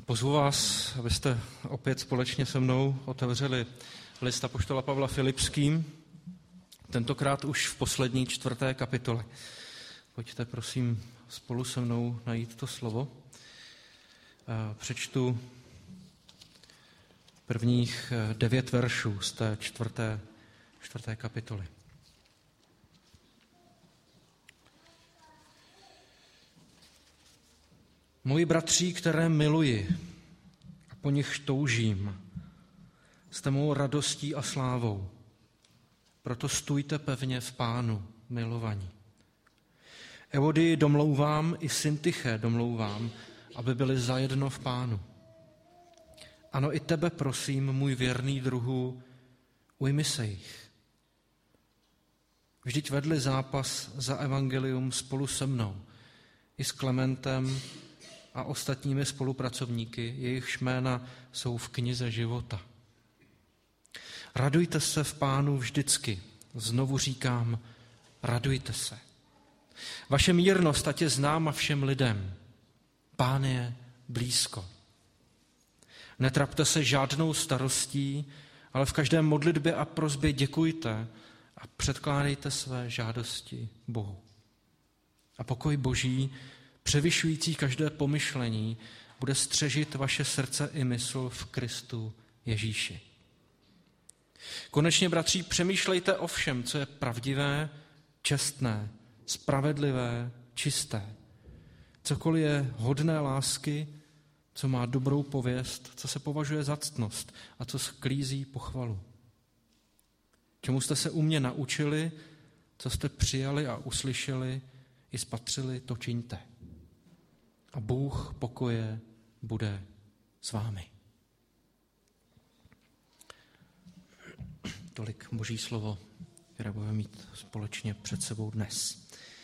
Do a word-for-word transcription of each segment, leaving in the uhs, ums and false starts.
Pozvu vás, abyste opět společně se mnou otevřeli list apoštola Pavla Filipským, tentokrát už v poslední čtvrté kapitole. Pojďte prosím spolu se mnou najít to slovo. Přečtu prvních devět veršů z té čtvrté, čtvrté kapitoly. Moji bratří, které miluji a po nich toužím, jste mou radostí a slávou. Proto stůjte pevně v Pánu, milovaní. Evodii domlouvám i Syntyché domlouvám, aby byli zajedno v Pánu. Ano, i tebe prosím, můj věrný druhu, ujmi se jich. Vždyť vedli zápas za evangelium spolu se mnou, i s Klementem a ostatními spolupracovníky, jejichž jména jsou v knize života. Radujte se v Pánu vždycky, znovu říkám, radujte se. Vaše mírnost ať je známa všem lidem. Pán je blízko. Netrapte se žádnou starostí, ale v každé modlitbě a prosbě děkujte a předkládejte své žádosti Bohu. A pokoj Boží, převyšující každé pomyšlení, bude střežit vaše srdce i mysl v Kristu Ježíši. Konečně, bratři, přemýšlejte o všem, co je pravdivé, čestné, spravedlivé, čisté. Cokoliv je hodné lásky, co má dobrou pověst, co se považuje za ctnost a co sklízí pochvalu. Čemu jste se u mě naučili, co jste přijali a uslyšeli i spatřili, to čiňte. A Bůh pokoje bude s vámi. Tolik Boží slovo, které budeme mít společně před sebou dnes.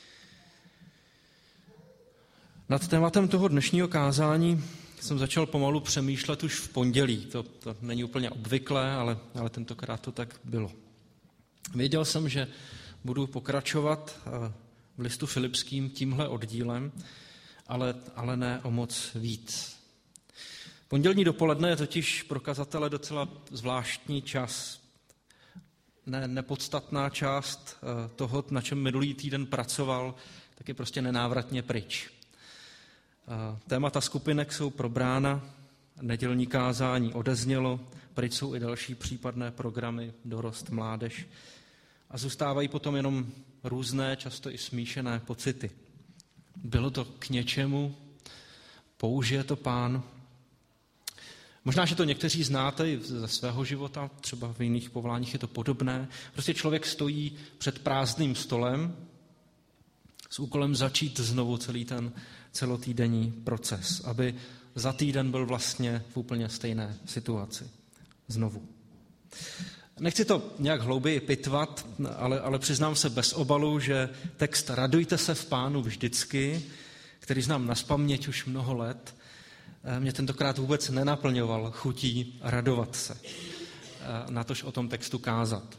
Nad tématem toho dnešního kázání jsem začal pomalu přemýšlet už v pondělí. To, to není úplně obvyklé, ale, ale tentokrát to tak bylo. Věděl jsem, že budu pokračovat v listu Filipským tímhle oddílem, ale, ale ne o moc víc. Pondělní dopoledne je totiž pro kazatele docela zvláštní čas. Ne, nepodstatná část toho, na čem minulý týden pracoval, tak je prostě nenávratně pryč. Témata skupinek jsou probrána, nedělní kázání odeznělo, pryč jsou i další případné programy, dorost, mládež. A zůstávají potom jenom různé, často i smíšené pocity. Bylo to k něčemu, použije to Pán. Možná, že to někteří znáte i ze svého života, třeba v jiných povoláních je to podobné. Prostě člověk stojí před prázdným stolem s úkolem začít znovu celý ten celotýdenní proces, aby za týden byl vlastně v úplně stejné situaci. Znovu. Nechci to nějak hlouběji pitvat, ale, ale přiznám se bez obalu, že text Radujte se v Pánu vždycky, který znám nazpaměť už mnoho let, mě tentokrát vůbec nenaplňoval chutí radovat se, natož o tom textu kázat.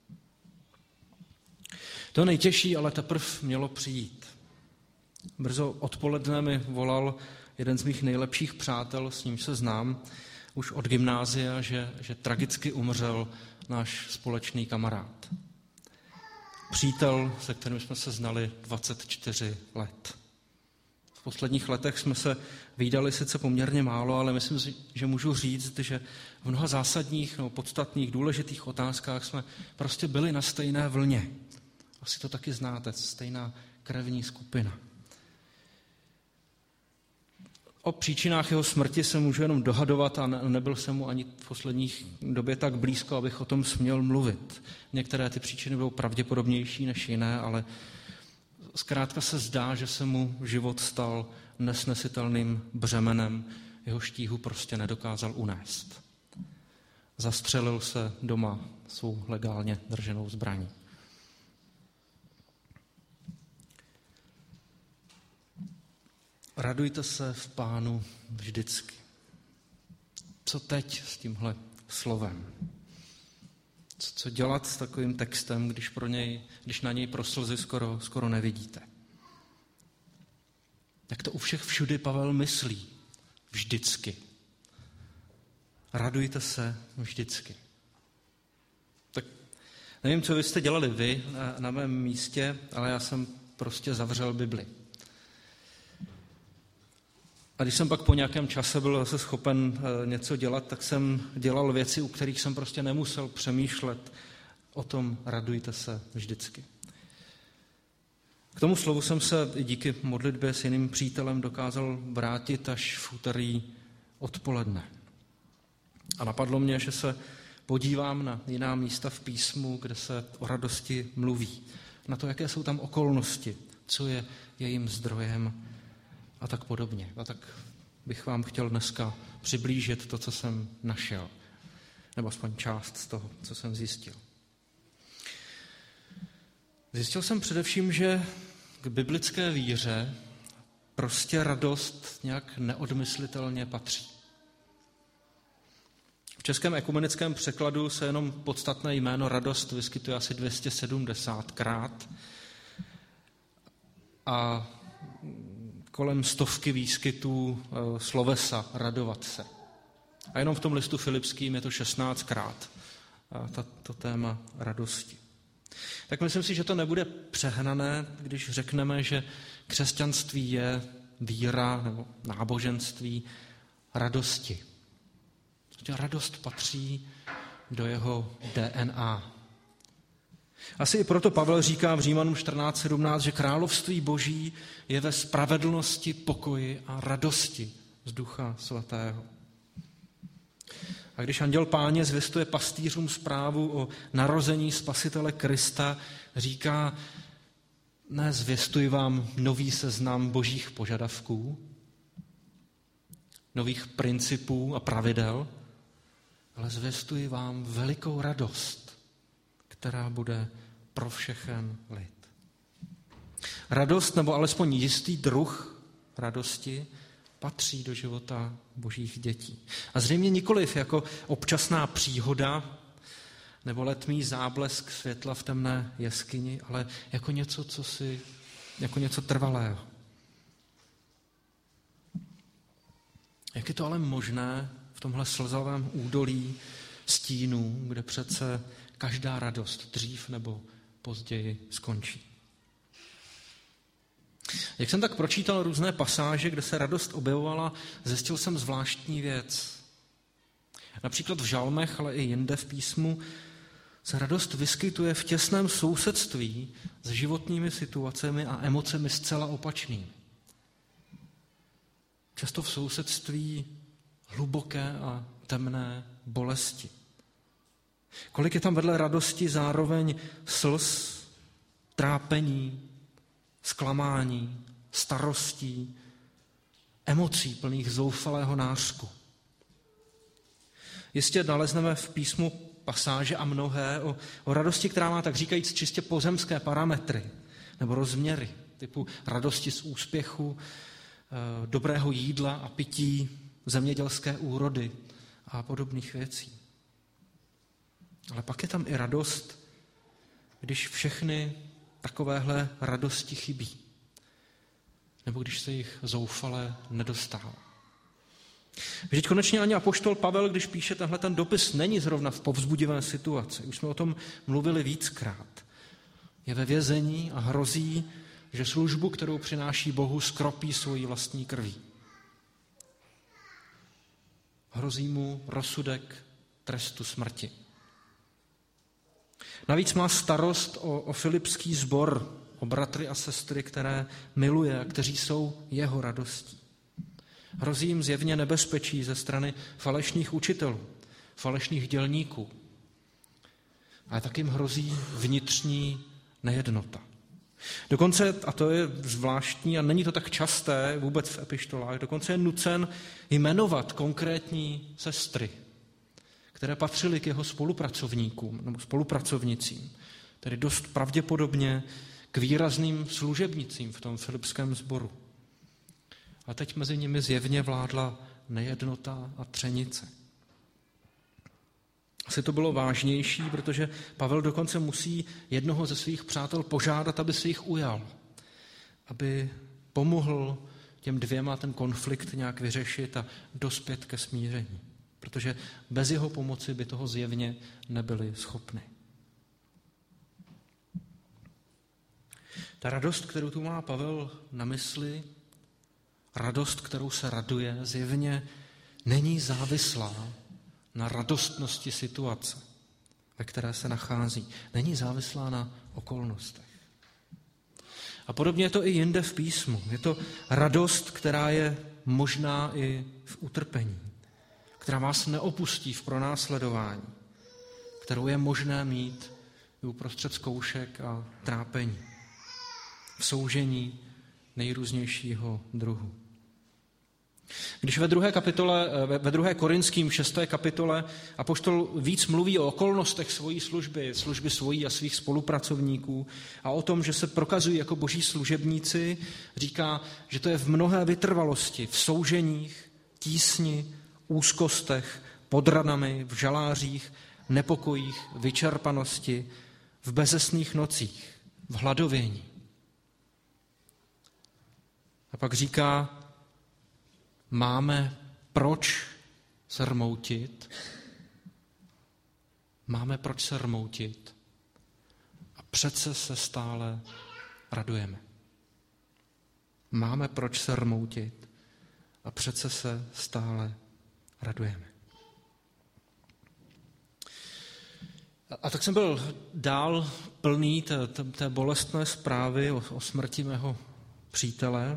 To nejtěžší ale teprve mělo přijít. Brzo odpoledne mi volal jeden z mých nejlepších přátel, s nímž se znám, už od gymnázia, že, že tragicky umřel náš společný kamarád. Přítel, se kterým jsme se znali dvacet čtyři let. V posledních letech jsme se vídali sice poměrně málo, ale myslím si, že můžu říct, že v mnoha zásadních nebo podstatných, důležitých otázkách jsme prostě byli na stejné vlně. Asi to taky znáte, stejná krevní skupina. O příčinách jeho smrti se můžu jenom dohadovat a nebyl jsem mu ani v posledních době tak blízko, abych o tom směl mluvit. Některé ty příčiny budou pravděpodobnější než jiné, ale zkrátka se zdá, že se mu život stal nesnesitelným břemenem, jeho štíhu prostě nedokázal unést. Zastřelil se doma svou legálně drženou zbraní. Radujte se v Pánu vždycky. Co teď s tímhle slovem? Co, co dělat s takovým textem, když, pro něj, když na něj pro slzy skoro, skoro nevidíte? Jak to u všech všudy Pavel myslí? Vždycky. radujte se vždycky. Tak nevím, co vy jste dělali vy na, na mém místě, ale já jsem prostě zavřel Bibli. A když jsem pak po nějakém čase byl zase schopen něco dělat, tak jsem dělal věci, u kterých jsem prostě nemusel přemýšlet o tom, radujte se vždycky. K tomu slovu jsem se i díky modlitbě s jiným přítelem dokázal vrátit až v úterý odpoledne. A napadlo mě, že se podívám na jiná místa v písmu, kde se o radosti mluví. Na to, jaké jsou tam okolnosti, co je jejím zdrojem a tak podobně. A tak bych vám chtěl dneska přiblížit to, co jsem našel. Nebo aspoň část z toho, co jsem zjistil. Zjistil jsem především, že k biblické víře prostě radost nějak neodmyslitelně patří. V českém ekumenickém překladu se jenom podstatné jméno radost vyskytuje asi dvě stě sedmdesátkrát a kolem stovky výskytů slovesa radovat se. A jenom v tom listu Filipským je to šestnáctkrát to téma radosti. Tak myslím si, že to nebude přehnané, když řekneme, že křesťanství je víra nebo náboženství radosti. Radost patří do jeho D N A. Asi i proto Pavel říká v Římanům čtrnáct sedmnáct, že království Boží je ve spravedlnosti, pokoji a radosti z Ducha Svatého. A když anděl Páně zvěstuje pastýřům zprávu o narození Spasitele Krista, říká, ne, zvěstuji vám nový seznam božích požadavků, nových principů a pravidel, ale zvěstuji vám velikou radost, která bude pro všechen lid. Radost, nebo alespoň jistý druh radosti, patří do života božích dětí. A zřejmě nikoliv jako občasná příhoda nebo letmý záblesk světla v temné jeskyni, ale jako něco, co si, jako něco trvalého. Jak je to ale možné v tomhle slzavém údolí stínů, kde přece každá radost dřív nebo později skončí? Jak jsem tak pročítal různé pasáže, kde se radost objevovala, zjistil jsem zvláštní věc. Například v žalmech, ale i jinde v písmu se radost vyskytuje v těsném sousedství s životními situacemi a emocemi zcela opačnými. Často v sousedství hluboké a temné bolesti. Kolik je tam vedle radosti zároveň slz, trápení, zklamání, starostí, emocí plných zoufalého nářku. Jistě nalezneme v písmu pasáže a mnohé o, o radosti, která má tak říkajíc čistě pozemské parametry nebo rozměry, typu radosti z úspěchu, e, dobrého jídla a pití, zemědělské úrody a podobných věcí. Ale pak je tam i radost, když všechny takovéhle radosti chybí. Nebo když se jich zoufale nedostává. Vždyť konečně ani apoštol Pavel, když píše tenhle ten dopis, není zrovna v povzbudivé situaci. Už jsme o tom mluvili víckrát. Je ve vězení a hrozí, že službu, kterou přináší Bohu, skropí svojí vlastní krví. Hrozí mu rozsudek trestu smrti. Navíc má starost o, o filipský sbor, o bratry a sestry, které miluje a kteří jsou jeho radostí. Hrozí jim zjevně nebezpečí ze strany falešných učitelů, falešných dělníků. Ale tak jim hrozí vnitřní nejednota. Dokonce, a to je zvláštní a není to tak časté vůbec v epištolách, dokonce je nucen jmenovat konkrétní sestry, které patřily k jeho spolupracovníkům nebo spolupracovnicím, tedy dost pravděpodobně k výrazným služebnicím v tom filipském sboru. A teď mezi nimi zjevně vládla nejednota a třenice. Asi to bylo vážnější, protože Pavel dokonce musí jednoho ze svých přátel požádat, aby se jich ujal, aby pomohl těm dvěma ten konflikt nějak vyřešit a dospět ke smíření. protože bez jeho pomoci by toho zjevně nebyli schopni. Ta radost, kterou tu má Pavel na mysli, radost, kterou se raduje, zjevně není závislá na radostnosti situace, ve které se nachází. Není závislá na okolnostech. A podobně je to i jinde v písmu. Je to radost, která je možná i v utrpení, která vás neopustí v pronásledování, kterou je možné mít i uprostřed zkoušek a trápení, v soužení nejrůznějšího druhu. Když ve druhé kapitole, ve druhé Korinským šesté kapitole apoštol víc mluví o okolnostech svojí služby, služby svojí a svých spolupracovníků a o tom, že se prokazují jako boží služebníci, říká, že to je v mnohé vytrvalosti, v souženích, tísni, úzkostech, pod ranami, v žalářích, nepokojích, vyčerpanosti, v bezesných nocích, v hladovění. A pak říká, máme proč se rmoutit, máme proč se rmoutit a přece se stále radujeme. Máme proč se rmoutit a přece se stále radujeme. A tak jsem byl dál plný té, té, té bolestné zprávy o, o smrti mého přítele,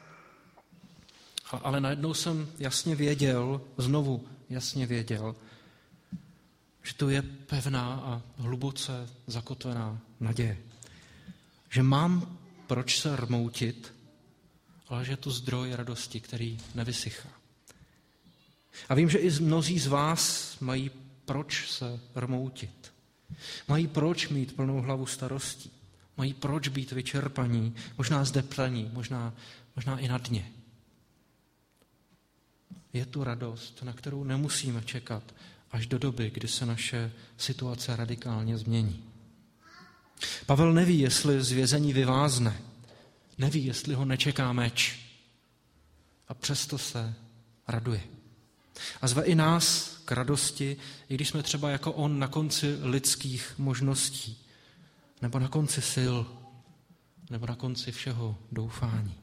ale najednou jsem jasně věděl, znovu jasně věděl, že to je pevná a hluboce zakotvená naděje. Že mám proč se rmoutit, ale že je to zdroj radosti, který nevysychá. A vím, že i mnozí z vás mají proč se rmoutit. Mají proč mít plnou hlavu starostí. Mají proč být vyčerpaní, možná zdeptaní, možná, možná i na dně. Je tu radost, na kterou nemusíme čekat až do doby, kdy se naše situace radikálně změní. Pavel neví, jestli z vězení vyvázne. Neví, jestli ho nečeká meč. A přesto se raduje. A zve i nás k radosti, i když jsme třeba jako on na konci lidských možností, nebo na konci sil, nebo na konci všeho doufání.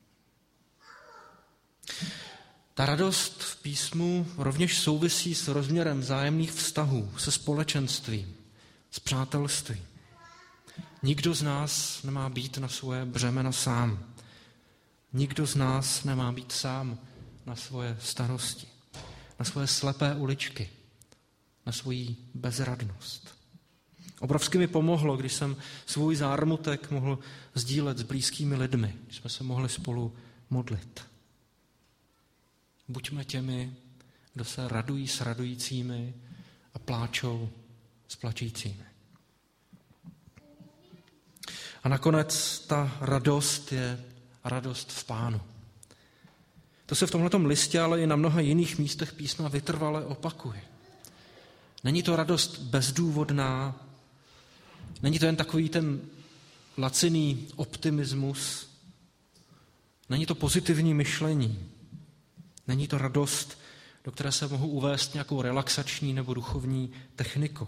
Ta radost v písmu rovněž souvisí s rozměrem vzájemných vztahů, se společenstvím, s přátelstvím. Nikdo z nás nemá být na svoje břemeno sám. Nikdo z nás nemá být sám na svoje starosti, na svoje slepé uličky, na svoji bezradnost. Obrovsky mi pomohlo, když jsem svůj zármutek mohl sdílet s blízkými lidmi, když jsme se mohli spolu modlit. Buďme těmi, kdo se radují s radujícími a pláčou s plačícími. A nakonec ta radost je radost v Pánu. To se v tomhletom listě, ale i na mnoha jiných místech písma vytrvale opakuje. Není to radost bezdůvodná, není to jen takový ten laciný optimismus, není to pozitivní myšlení, není to radost, do které se mohu uvést nějakou relaxační nebo duchovní technikou.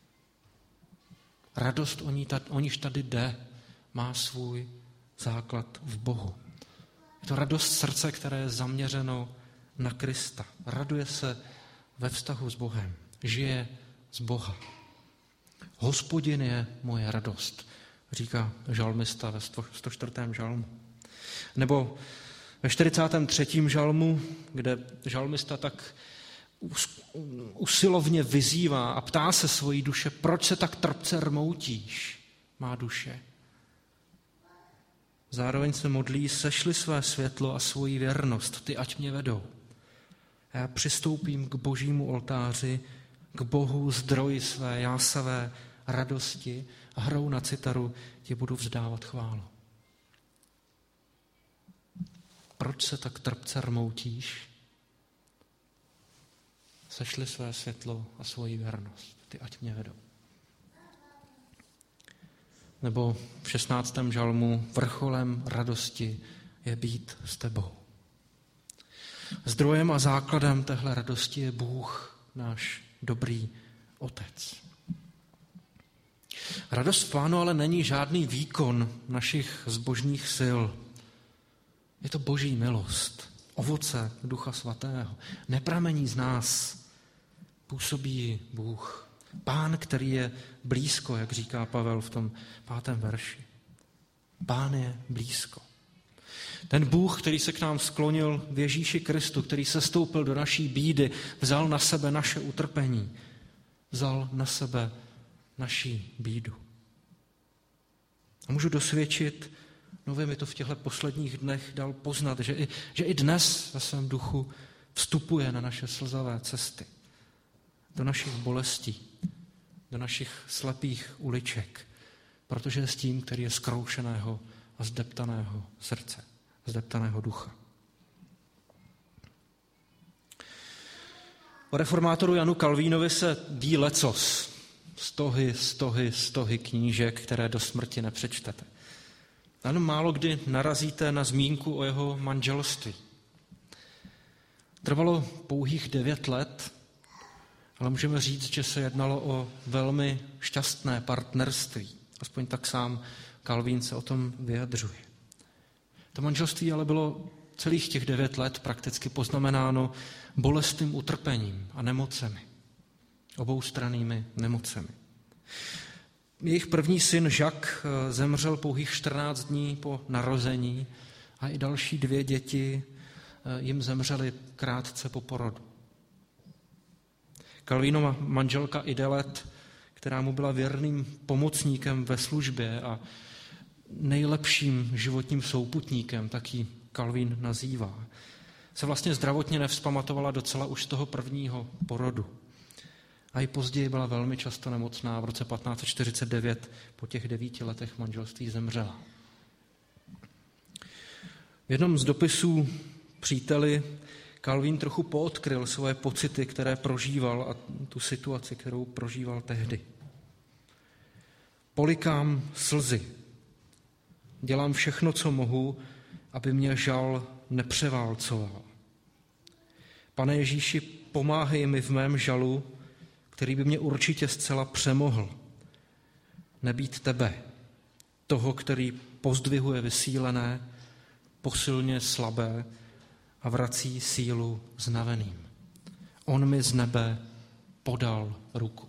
Radost, o níž tady jde, má svůj základ v Bohu. Je to radost srdce, které je zaměřeno na Krista. Raduje se ve vztahu s Bohem. Žije z Boha. Hospodin je moje radost, říká žalmista ve sto čtvrtém žalmu. Nebo ve čtyřicátém třetím žalmu, kde žalmista tak usilovně vyzývá a ptá se svojí duše, proč se tak trpce rmoutíš, má duše. Zároveň se modlí, sešli své světlo a svoji věrnost, ty ať mě vedou. A já přistoupím k božímu oltáři, k Bohu zdroji své jásavé radosti a hrou na citaru ti budu vzdávat chválu. Proč se tak trpce rmoutíš? Sešli své světlo a svoji věrnost, ty ať mě vedou. Nebo v šestnáctém žalmu vrcholem radosti je být s tebou. Zdrojem a základem téhle radosti je Bůh, náš dobrý Otec. Radost v Pánu ale není žádný výkon našich zbožných sil. Je to Boží milost, ovoce Ducha Svatého. Nepramení z nás, působí Bůh. Pán, který je blízko, jak říká Pavel v tom pátém verši. Pán je blízko. Ten Bůh, který se k nám sklonil v Ježíši Kristu, který se stoupil do naší bídy, vzal na sebe naše utrpení, vzal na sebe naší bídu. A můžu dosvědčit, nově mi to v těchto posledních dnech dal poznat, že i, že i dnes ve svém duchu vstupuje na naše slzavé cesty, do našich bolestí, do našich slepých uliček, protože je s tím, který je zkroušeného a zdeptaného srdce, zdeptaného ducha. O reformátoru Janu Kalvínovi se ví lecos. Stohy, stohy, stohy knížek, které do smrti nepřečtete. Ale málo kdy narazíte na zmínku o jeho manželství. Trvalo pouhých devět let, ale můžeme říct, že se jednalo o velmi šťastné partnerství. Aspoň tak sám Kalvín se o tom vyjadřuje. To manželství ale bylo celých těch devět let prakticky poznamenáno bolestným utrpením a nemocemi. Oboustrannými nemocemi. Jejich první syn Jacques zemřel pouhých čtrnáct dní po narození a i další dvě děti jim zemřely krátce po porodu. Kalvínova manželka Idelette, která mu byla věrným pomocníkem ve službě a nejlepším životním souputníkem, tak ji Kalvín nazývá, se vlastně zdravotně nevzpamatovala docela už z toho prvního porodu. A i později byla velmi často nemocná. V roce patnáct set čtyřicet devět po těch devíti letech manželství zemřela. V jednom z dopisů příteli Kalvín trochu poodkryl svoje pocity, které prožíval a tu situaci, kterou prožíval tehdy. Polikám slzy. Dělám všechno, co mohu, aby mě žal nepřeválcoval. Pane Ježíši, pomáhej mi v mém žalu, který by mě určitě zcela přemohl. Nebýt tebe, toho, který pozdvihuje vysílené, posilně slabé a vrací sílu znaveným. On mi z nebe podal ruku.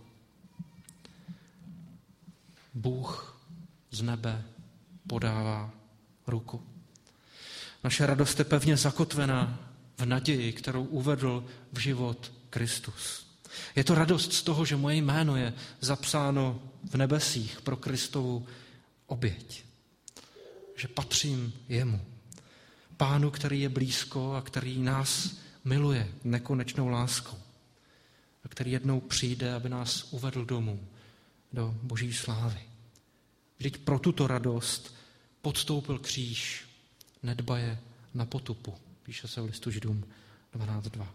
Bůh z nebe podává ruku. Naše radost je pevně zakotvená v naději, kterou uvedl v život Kristus. Je to radost z toho, že moje jméno je zapsáno v nebesích pro Kristovu oběť. Že patřím jemu. Pánu, který je blízko a který nás miluje nekonečnou láskou. A který jednou přijde, aby nás uvedl domů do boží slávy. Vždyť pro tuto radost podstoupil kříž, nedbaje na potupu. Píše se v listu Židům dvanáct dva.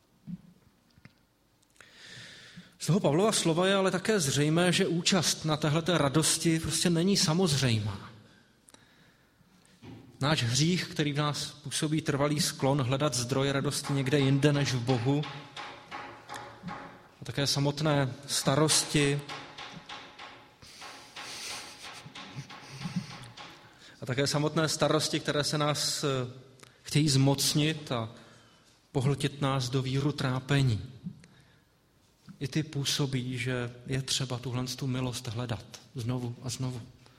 Z toho Pavlova slova je ale také zřejmé, že účast na téhleté radosti prostě není samozřejmá. Náš hřích, který v nás působí trvalý sklon hledat zdroje radosti někde jinde než v Bohu, a také samotné starosti, a také samotné starosti, které se nás chtějí zmocnit a pohltit nás do víru trápení. I ty působí, že je třeba tuhle tu milost hledat znovu a znovu.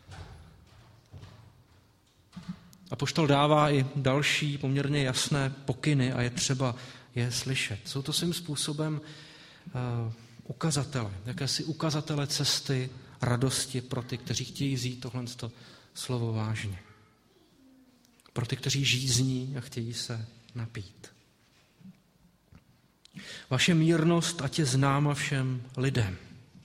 Apoštol dává i další poměrně jasné pokyny a je třeba je slyšet. Jsou to svým způsobem uh, ukazatele, jakési ukazatele cesty radosti pro ty, kteří chtějí vzít tohle slovo vážně. Pro ty, kteří žízní a chtějí se napít. Vaše mírnost ať je známa všem lidem.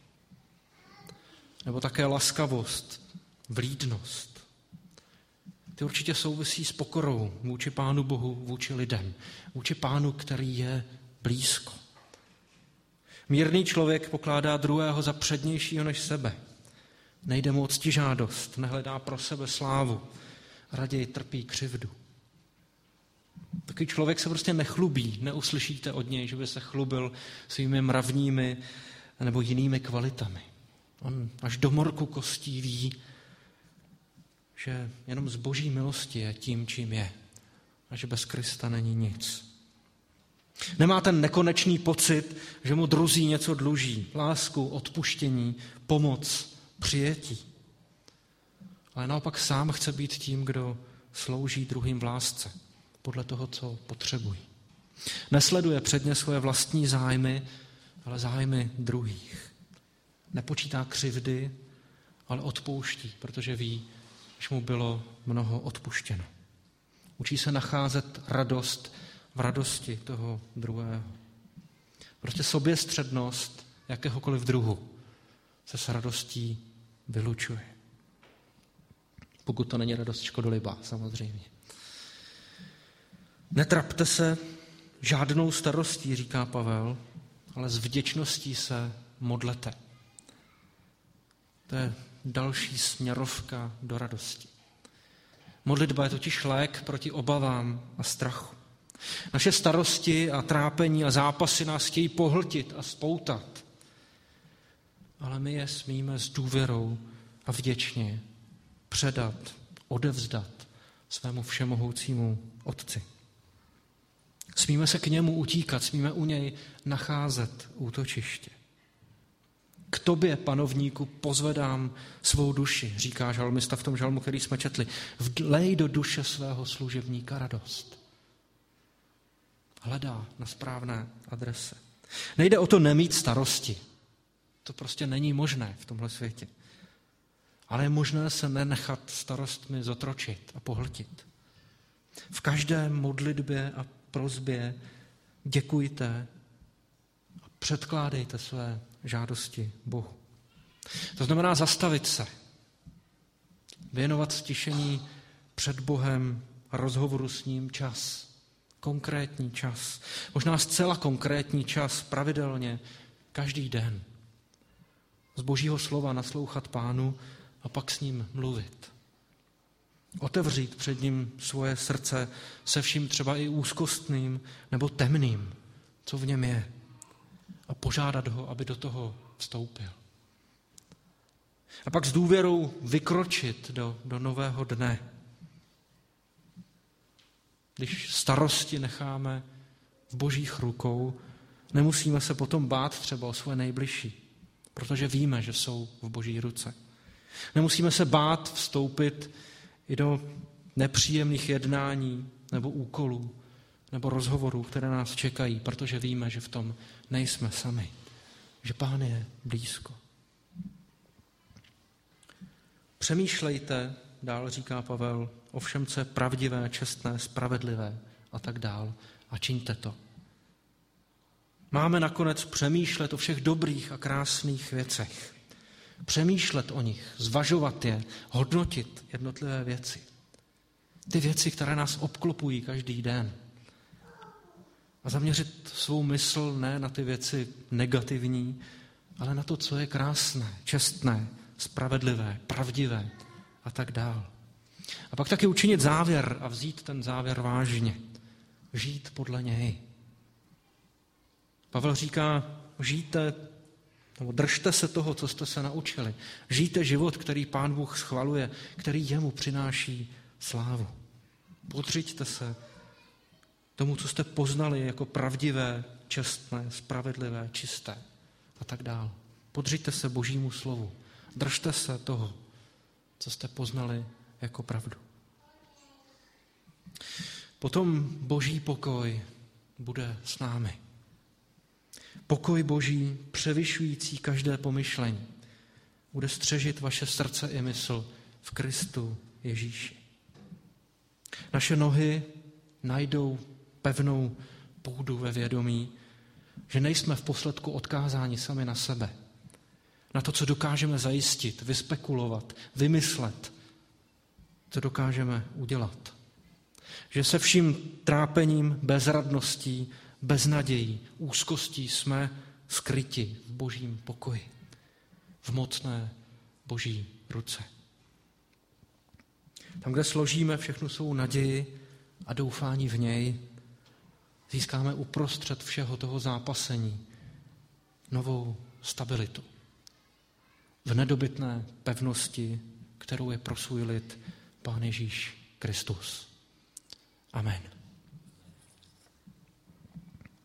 Nebo také laskavost, vlídnost. Ty určitě souvisí s pokorou vůči Pánu Bohu, vůči lidem. Vůči Pánu, který je blízko. Mírný člověk pokládá druhého za přednějšího než sebe. Nejde mu o ctižádost, nehledá pro sebe slávu, raději trpí křivdu. Takový člověk se prostě nechlubí, neuslyšíte od něj, že by se chlubil svými mravními nebo jinými kvalitami. On až do morku kostí ví, že jenom z boží milosti je tím, čím je a že bez Krista není nic. Nemá ten nekonečný pocit, že mu druzí něco dluží, lásku, odpuštění, pomoc, přijetí. Ale naopak sám chce být tím, kdo slouží druhým v lásce, podle toho, co potřebují. Nesleduje předně svoje vlastní zájmy, ale zájmy druhých. Nepočítá křivdy, ale odpouští, protože ví, že mu bylo mnoho odpuštěno. Učí se nacházet radost v radosti toho druhého. Prostě soběstřednost jakéhokoliv druhu se s radostí vylučuje. Pokud to není radost škodolibá, samozřejmě. Netrapte se žádnou starostí, říká Pavel, ale s vděčností se modlete. To je další směrovka do radosti. Modlitba je totiž lék proti obavám a strachu. Naše starosti a trápení a zápasy nás chtějí pohltit a spoutat. Ale my je smíme s důvěrou a vděčně předat, odevzdat svému všemohoucímu Otci. Smíme se k němu utíkat, smíme u něj nacházet útočiště. K tobě, panovníku, pozvedám svou duši, říká žalmista v tom žalmu, který jsme četli. Vlej do duše svého služebníka radost. Hledá na správné adrese. Nejde o to nemít starosti. To prostě není možné v tomhle světě. Ale je možné se nenechat starostmi zotročit a pohltit. V každé modlitbě a prosbě děkujte a předkládejte své žádosti Bohu. To znamená zastavit se, věnovat stišení před Bohem a rozhovoru s ním čas, konkrétní čas, možná zcela konkrétní čas, pravidelně, každý den. Z Božího slova naslouchat Pánu a pak s ním mluvit. Otevřít před ním svoje srdce se vším třeba i úzkostným nebo temným, co v něm je. A požádat ho, aby do toho vstoupil. A pak s důvěrou vykročit do, do nového dne. Když starosti necháme v Božích rukou, nemusíme se potom bát třeba o svoje nejbližší, protože víme, že jsou v Boží ruce. Nemusíme se bát vstoupit i do nepříjemných jednání nebo úkolů nebo rozhovorů, které nás čekají, protože víme, že v tom nejsme sami, že Pán je blízko. Přemýšlejte, dál říká Pavel, o všem, co je pravdivé, čestné, spravedlivé a tak dál a čiňte to. Máme nakonec přemýšlet o všech dobrých a krásných věcech. Přemýšlet o nich, zvažovat je, hodnotit jednotlivé věci. Ty věci, které nás obklopují každý den. A zaměřit svou mysl ne na ty věci negativní, ale na to, co je krásné, čestné, spravedlivé, pravdivé a tak dál. A pak taky učinit závěr a vzít ten závěr vážně. Žít podle něj. Pavel říká, žijte, nebo držte se toho, co jste se naučili. Žijte život, který Pán Bůh schvaluje, který jemu přináší slávu. Podřiďte se tomu, co jste poznali jako pravdivé, čestné, spravedlivé, čisté a tak dál. Podřiďte se Božímu slovu. Držte se toho, co jste poznali jako pravdu. Potom Boží pokoj bude s námi. Pokoj Boží, převyšující každé pomyšlení, bude střežit vaše srdce i mysl v Kristu Ježíši. Naše nohy najdou pevnou půdu ve vědomí, že nejsme v posledku odkázáni sami na sebe, na to, co dokážeme zajistit, vyspekulovat, vymyslet, co dokážeme udělat. Že se vším trápením, bezradností, beznadějí, úzkostí jsme skryti v Božím pokoji, v mocné Boží ruce. Tam, kde složíme všechnu svou naději a doufání v něj získáme uprostřed všeho toho zápasení novou stabilitu v nedobytné pevnosti, kterou je pro svůj lid Pán Ježíš Kristus. Amen.